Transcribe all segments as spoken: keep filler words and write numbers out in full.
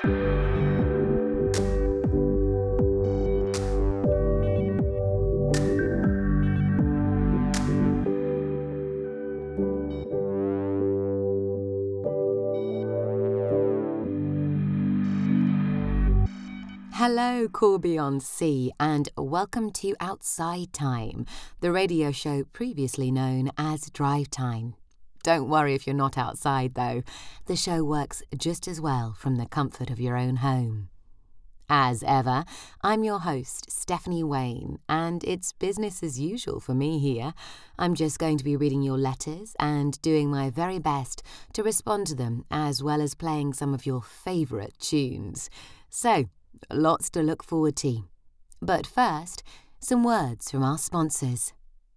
Hello, Corby Sea, and welcome to Outside Time, the radio show previously known as Drive Time. Don't worry if you're not outside, though. The show works just as well from the comfort of your own home. As ever, I'm your host, Stephanie Wayne, and it's business as usual for me here. I'm just going to be reading your letters and doing my very best to respond to them, as well as playing some of your favourite tunes. So, lots to look forward to. But first, some words from our sponsors.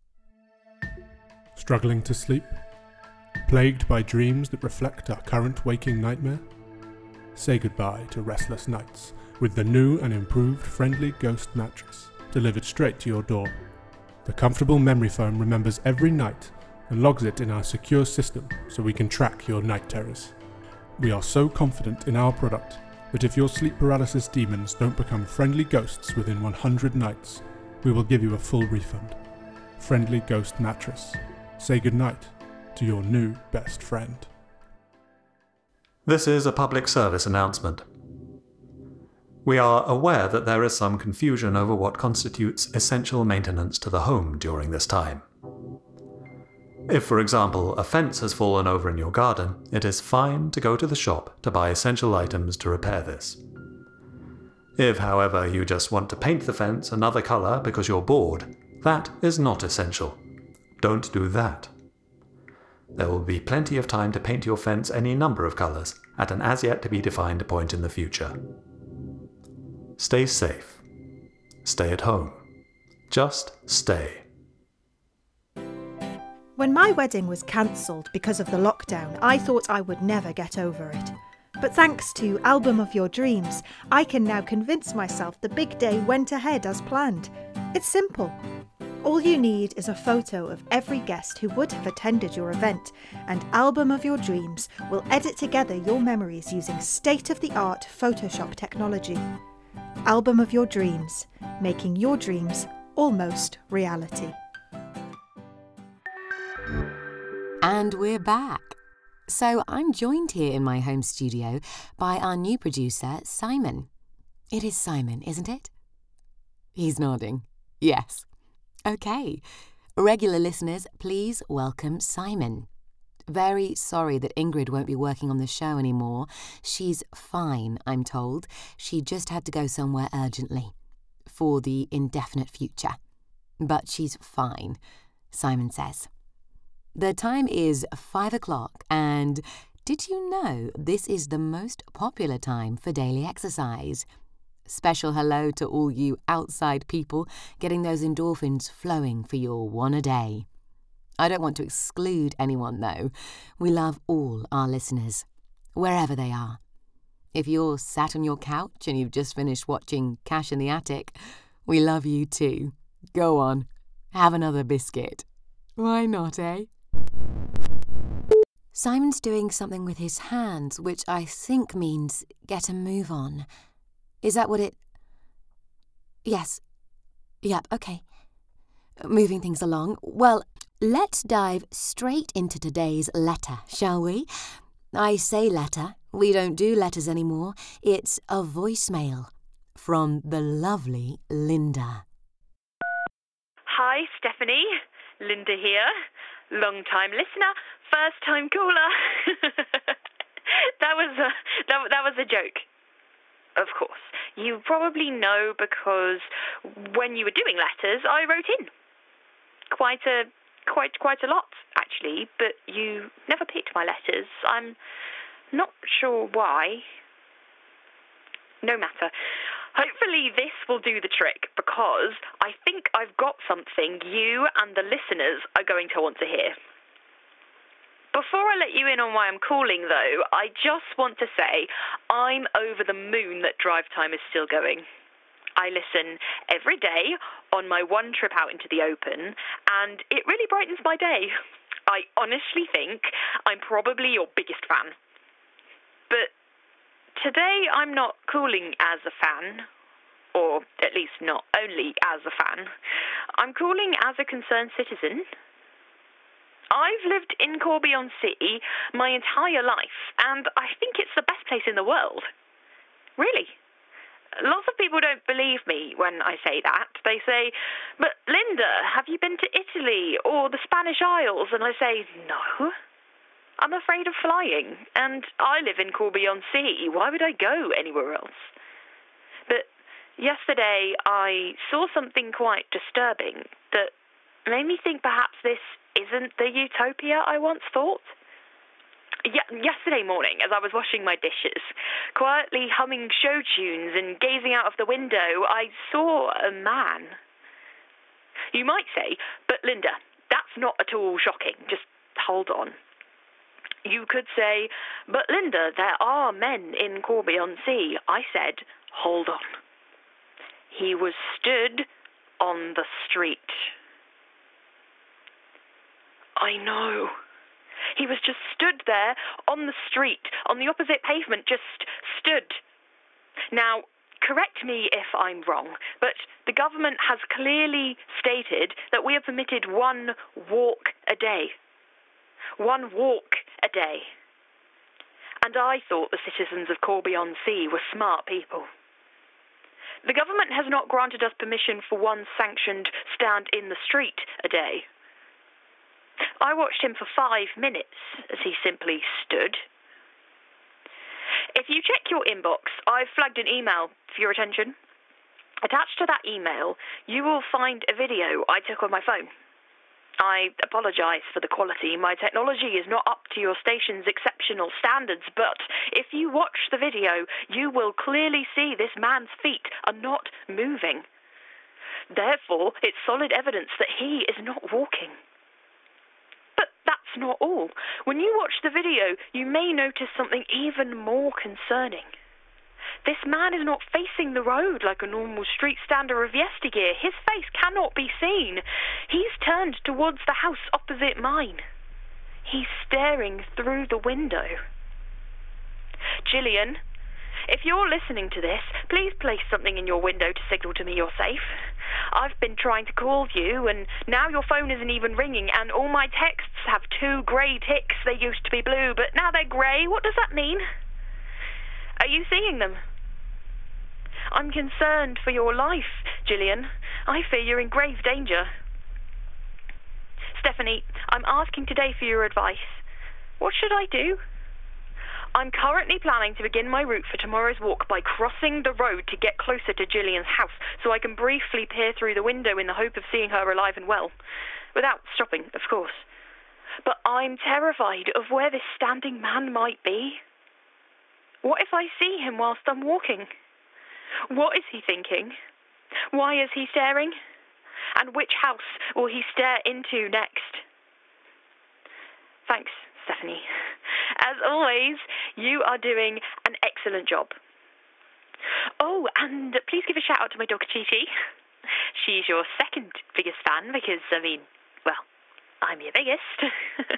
Struggling to sleep? Plagued by dreams that reflect our current waking nightmare? Say goodbye to restless nights with the new and improved Friendly Ghost mattress, delivered straight to your door. The comfortable memory foam remembers every night and logs it in our secure system so we can track your night terrors. We are so confident in our product that if your sleep paralysis demons don't become friendly ghosts within one hundred nights, we will give you a full refund. Friendly Ghost Mattress. Say goodnight to your new best friend. This is a public service announcement. We are aware that there is some confusion over what constitutes essential maintenance to the home during this time. If, for example, a fence has fallen over in your garden, it is fine to go to the shop to buy essential items to repair this. If, however, you just want to paint the fence another colour because you're bored, that is not essential. Don't do that. There will be plenty of time to paint your fence any number of colours at an as-yet-to-be-defined point in the future. Stay safe. Stay at home. Just stay. When my wedding was cancelled because of the lockdown, I thought I would never get over it. But thanks to Album of Your Dreams, I can now convince myself the big day went ahead as planned. It's simple. All you need is a photo of every guest who would have attended your event, and Album of Your Dreams will edit together your memories using state-of-the-art Photoshop technology. Album of Your Dreams, making your dreams almost reality. And we're back. So I'm joined here in my home studio by our new producer, Simon. It is Simon, isn't it? He's nodding. Yes. Okay. Regular listeners, please welcome Simon. Very sorry that Ingrid won't be working on the show anymore. She's fine, I'm told. She just had to go somewhere urgently. For the indefinite future. But she's fine, Simon says. The time is five o'clock, and did you know this is the most popular time for daily exercise? Special hello to all you outside people getting those endorphins flowing for your one a day. I don't want to exclude anyone, though. We love all our listeners, wherever they are. If you're sat on your couch and you've just finished watching Cash in the Attic, we love you too. Go on, have another biscuit. Why not, eh? Simon's doing something with his hands, which I think means get a move on. Is that what it... Yes. Yep, okay. Moving things along. Well, let's dive straight into today's letter, shall we? I say letter. We don't do letters anymore. It's a voicemail from the lovely Linda. Hi, Stephanie. Linda here. Long-time listener, first-time caller. that was a that, that was a joke. Of course, you probably know because when you were doing letters, I wrote in quite a quite quite a lot actually. But you never picked my letters. I'm not sure why. No matter. Hopefully this will do the trick because I think I've got something you and the listeners are going to want to hear. Before I let you in on why I'm calling, though, I just want to say I'm over the moon that Drive Time is still going. I listen every day on my one trip out into the open, and it really brightens my day. I honestly think I'm probably your biggest fan. But today I'm not calling as a fan, or at least not only as a fan. I'm calling as a concerned citizen. I've lived in Corby-on-Sea my entire life, and I think it's the best place in the world. Really. Lots of people don't believe me when I say that. They say, "But Linda, have you been to Italy or the Spanish Isles?" And I say, "No. I'm afraid of flying, and I live in Corby-on-Sea. Why would I go anywhere else?" But yesterday I saw something quite disturbing that made me think perhaps this isn't the utopia I once thought. Ye- yesterday morning, as I was washing my dishes, quietly humming show tunes and gazing out of the window, I saw a man. You might say, "But Linda, that's not at all shocking. Just hold on." You could say, "But Linda, there are men in Corby-on-Sea." I said, "Hold on." He was stood on the street. I know. He was just stood there on the street, on the opposite pavement, just stood. Now, correct me if I'm wrong, but the government has clearly stated that we are permitted one walk a day. One walk a day. And I thought the citizens of Corby-on-Sea were smart people. The government has not granted us permission for one sanctioned stand in the street a day. I watched him for five minutes as he simply stood. If you check your inbox, I've flagged an email for your attention. Attached to that email, you will find a video I took on my phone. I apologise for the quality. My technology is not up to your station's exceptional standards, but if you watch the video, you will clearly see this man's feet are not moving. Therefore, it's solid evidence that he is not walking. But that's not all. When you watch the video, you may notice something even more concerning. This man is not facing the road like a normal street stander of yesteryear. His face cannot be seen. He's turned towards the house opposite mine. He's staring through the window. Gillian, if you're listening to this, please place something in your window to signal to me you're safe. I've been trying to call you, and now your phone isn't even ringing, and all my texts have two grey ticks. They used to be blue, but now they're grey. What does that mean? Are you seeing them? I'm concerned for your life, Gillian. I fear you're in grave danger. Stephanie, I'm asking today for your advice. What should I do? I'm currently planning to begin my route for tomorrow's walk by crossing the road to get closer to Gillian's house, so I can briefly peer through the window in the hope of seeing her alive and well. Without stopping, of course. But I'm terrified of where this standing man might be. What if I see him whilst I'm walking? What is he thinking? Why is he staring? And which house will he stare into next? Thanks, Stephanie. As always, you are doing an excellent job. Oh, and please give a shout out to my dog, Chi-Chi. She's your second biggest fan because, I mean, well, I'm your biggest.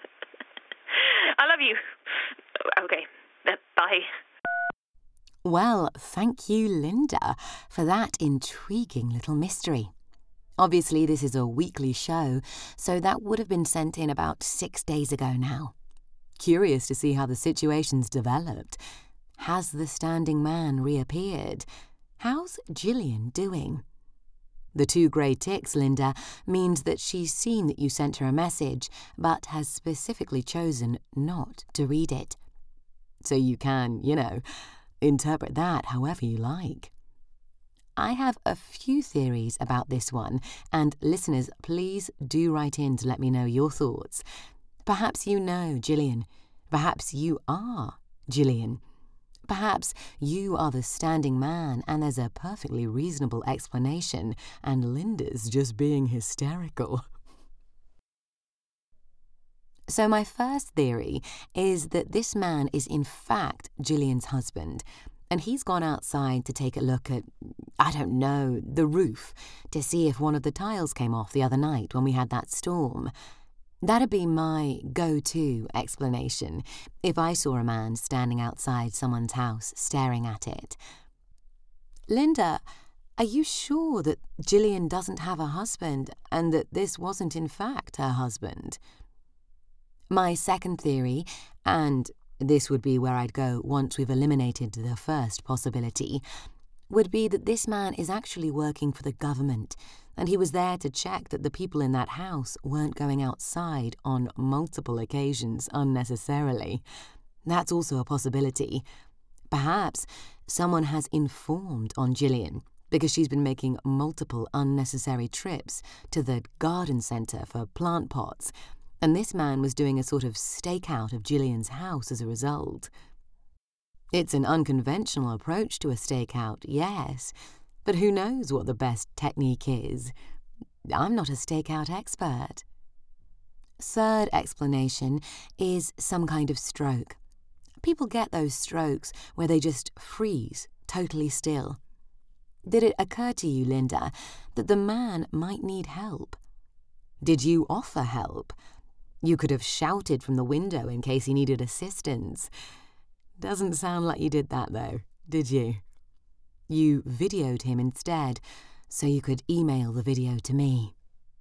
I love you. Okay, uh, bye. Well, thank you, Linda, for that intriguing little mystery. Obviously, this is a weekly show, so that would have been sent in about six days ago now. Curious to see how the situation's developed. Has the standing man reappeared? How's Gillian doing? The two grey ticks, Linda, means that she's seen that you sent her a message, but has specifically chosen not to read it. So you can, you know, interpret that however you like. I have a few theories about this one, and listeners, please do write in to let me know your thoughts. Perhaps you know Gillian. Perhaps you are Gillian. Perhaps you are the standing man and there's a perfectly reasonable explanation and Linda's just being hysterical. So my first theory is that this man is in fact Gillian's husband, and he's gone outside to take a look at, I don't know, the roof, to see if one of the tiles came off the other night when we had that storm. That'd be my go-to explanation if I saw a man standing outside someone's house staring at it. Linda, are you sure that Gillian doesn't have a husband and that this wasn't in fact her husband? My second theory, and this would be where I'd go once we've eliminated the first possibility, would be that this man is actually working for the government, and he was there to check that the people in that house weren't going outside on multiple occasions unnecessarily. That's also a possibility. Perhaps someone has informed on Gillian because she's been making multiple unnecessary trips to the garden centre for plant pots, and this man was doing a sort of stakeout of Gillian's house as a result. It's an unconventional approach to a stakeout, yes, but who knows what the best technique is? I'm not a stakeout expert. Third explanation is some kind of stroke. People get those strokes where they just freeze, totally still. Did it occur to you, Linda, that the man might need help? Did you offer help? You could have shouted from the window in case he needed assistance. Doesn't sound like you did that, though, did you? You videoed him instead, so you could email the video to me.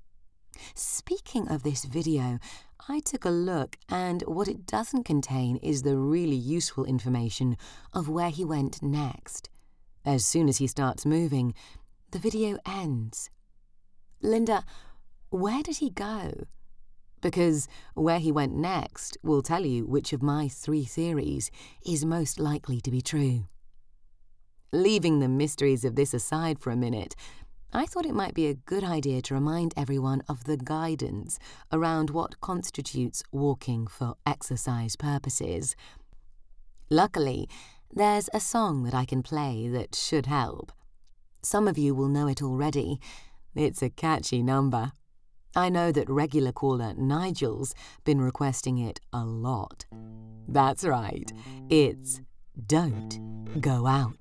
Speaking of this video, I took a look, and what it doesn't contain is the really useful information of where he went next. As soon as he starts moving, the video ends. Linda, where did he go? Because where he went next will tell you which of my three theories is most likely to be true. Leaving the mysteries of this aside for a minute, I thought it might be a good idea to remind everyone of the guidance around what constitutes walking for exercise purposes. Luckily, there's a song that I can play that should help. Some of you will know it already. It's a catchy number. I know that regular caller Nigel's been requesting it a lot. That's right, it's Don't Go Out.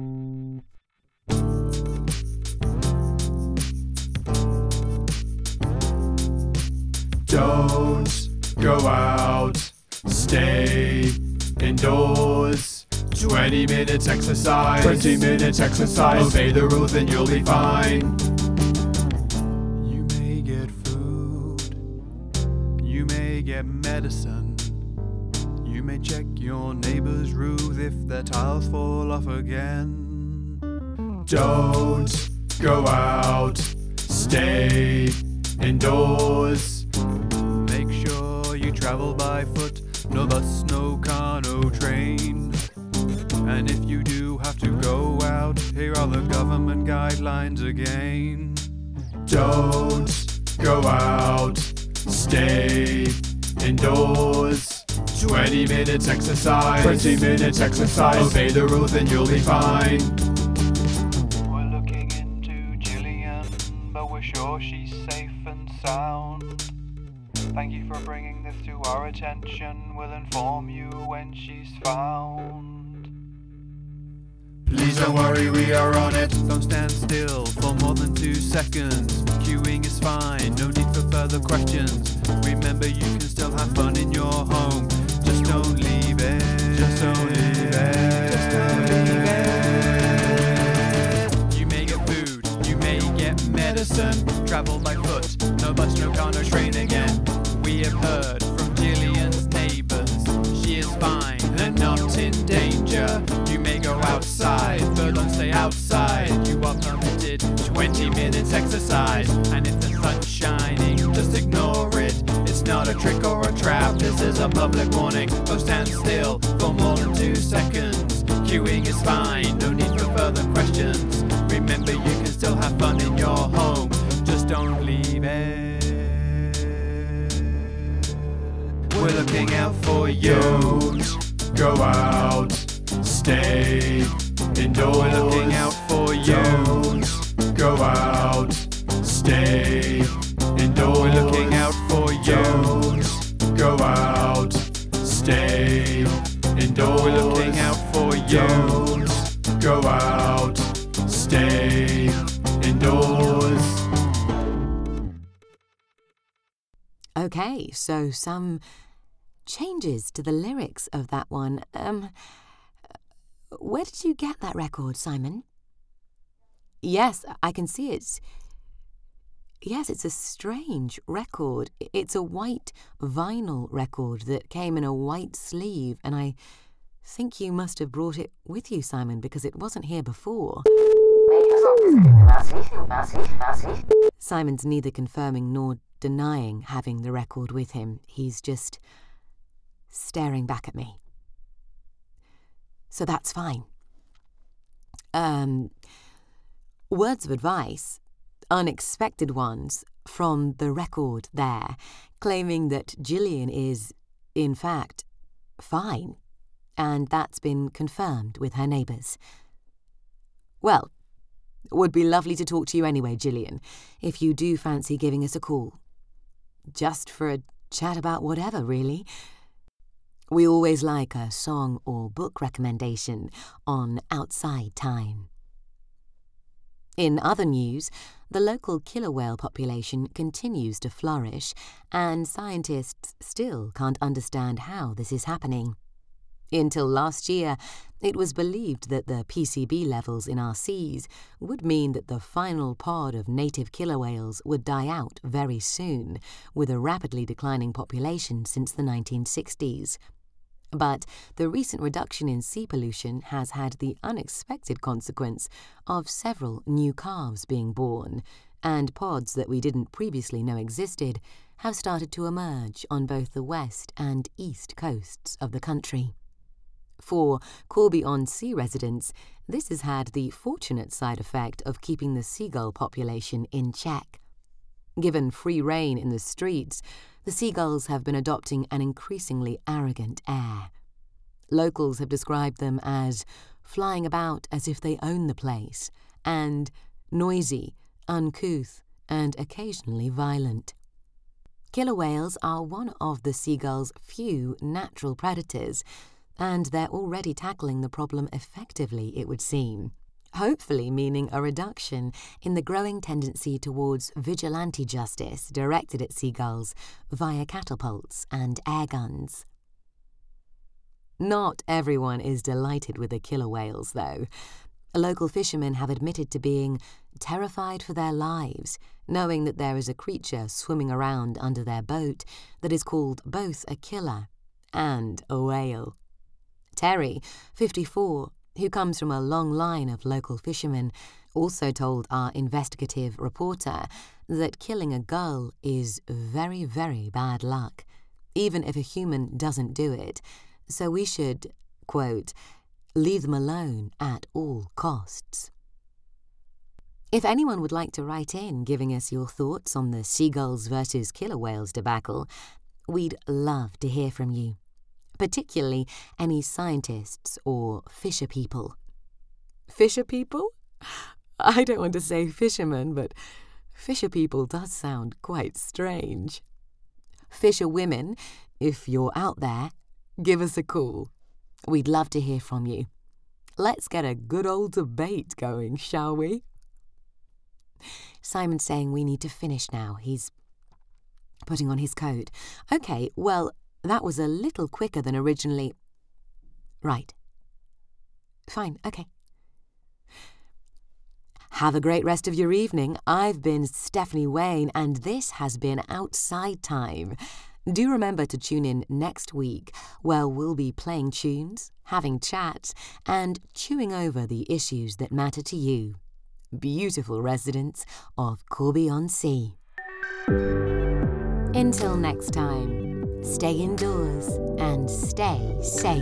Don't go out, stay indoors. Twenty minutes exercise, twenty minutes exercise. Obey the rules and you'll be fine. Get medicine. You may check your neighbor's roof if their tiles fall off again. Don't go out, stay indoors. Make sure you travel by foot, no bus, no car, no train. And if you do have to go out, here are the government guidelines again. Don't go out, stay indoors. Twenty minutes exercise, twenty minutes exercise. Obey the rules and you'll be fine. We're looking into Gillian, but we're sure she's safe and sound. Thank you for bringing this to our attention. We'll inform you when she's found. Please don't worry, we are on it. Don't stand still for more than two seconds. Queuing is fine, no need for further questions. Remember, you can still have fun in your home. Just don't leave it. Just don't leave it. Just don't leave it. You may get food, you may get medicine. Travel by foot, no bus, no car, no train again. We have heard from Gillian's neighbours. She is fine and not in danger. You may go outside, but don't stay outside. You are permitted twenty minutes exercise. And if the sun's shining, just ignore it. It's not a trick or a trap, this is a public warning. Don't stand still for more than two seconds. Queuing is fine, no need for further questions. Remember, you can still have fun in your home. Just don't leave it. We're looking out for you. Don't go out, stay indoors. We're looking out for you. Don't go out, stay indoors. We're looking out for you. Don't go out, stay indoors. We're looking out for you. Don't go out, stay indoors. Okay, so some changes to the lyrics of that one. Um, where did you get that record, Simon? Yes, I can see it's... Yes, it's a strange record. It's a white vinyl record that came in a white sleeve, and I think you must have brought it with you, Simon, because it wasn't here before. Simon's neither confirming nor denying having the record with him. He's just staring back at me. So that's fine. Um, words of advice, unexpected ones from the record there, claiming that Gillian is, in fact, fine, and that's been confirmed with her neighbours. Well, would be lovely to talk to you anyway, Gillian, if you do fancy giving us a call. Just for a chat about whatever, really. We always like a song or book recommendation on Outside Time. In other news, the local killer whale population continues to flourish, and scientists still can't understand how this is happening. Until last year, it was believed that the P C B levels in our seas would mean that the final pod of native killer whales would die out very soon, with a rapidly declining population since the nineteen sixties. But the recent reduction in sea pollution has had the unexpected consequence of several new calves being born, and pods that we didn't previously know existed have started to emerge on both the west and east coasts of the country. For Corby-on-Sea residents, this has had the fortunate side effect of keeping the seagull population in check. Given free rein in the streets, the seagulls have been adopting an increasingly arrogant air. Locals have described them as flying about as if they own the place, and noisy, uncouth, and occasionally violent. Killer whales are one of the seagull's few natural predators, and they're already tackling the problem effectively, it would seem. Hopefully meaning a reduction in the growing tendency towards vigilante justice directed at seagulls via catapults and air guns. Not everyone is delighted with the killer whales, though. Local fishermen have admitted to being terrified for their lives, knowing that there is a creature swimming around under their boat that is called both a killer and a whale. Terry, fifty-four, who comes from a long line of local fishermen, also told our investigative reporter that killing a gull is very, very bad luck, even if a human doesn't do it, so we should, quote, leave them alone at all costs. If anyone would like to write in giving us your thoughts on the seagulls versus killer whales debacle, we'd love to hear from you. Particularly any scientists or fisher people. Fisher people? I don't want to say fishermen, but fisher people does sound quite strange. Fisher women, if you're out there, give us a call. We'd love to hear from you. Let's get a good old debate going, shall we? Simon's saying we need to finish now. He's putting on his coat. Okay, well, that was a little quicker than originally... Right. Fine, okay. Have a great rest of your evening. I've been Stephanie Wayne, and this has been Outside Time. Do remember to tune in next week, where we'll be playing tunes, having chats, and chewing over the issues that matter to you, beautiful residents of Corby-on-Sea. Until next time, stay indoors and stay safe.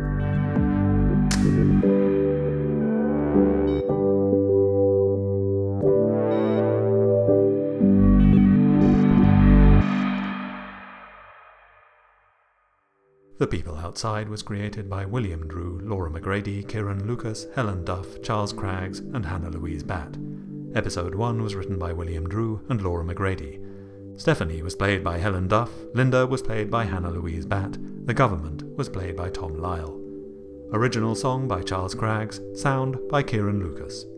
The People Outside was created by William Drew, Laura McGrady, Kieran Lucas, Helen Duff, Charles Craggs, and Hannah Louise Batt. Episode one was written by William Drew and Laura McGrady. Stephanie was played by Helen Duff, Linda was played by Hannah Louise Batt, The Government was played by Tom Lyle. Original song by Charles Craggs, sound by Kieran Lucas.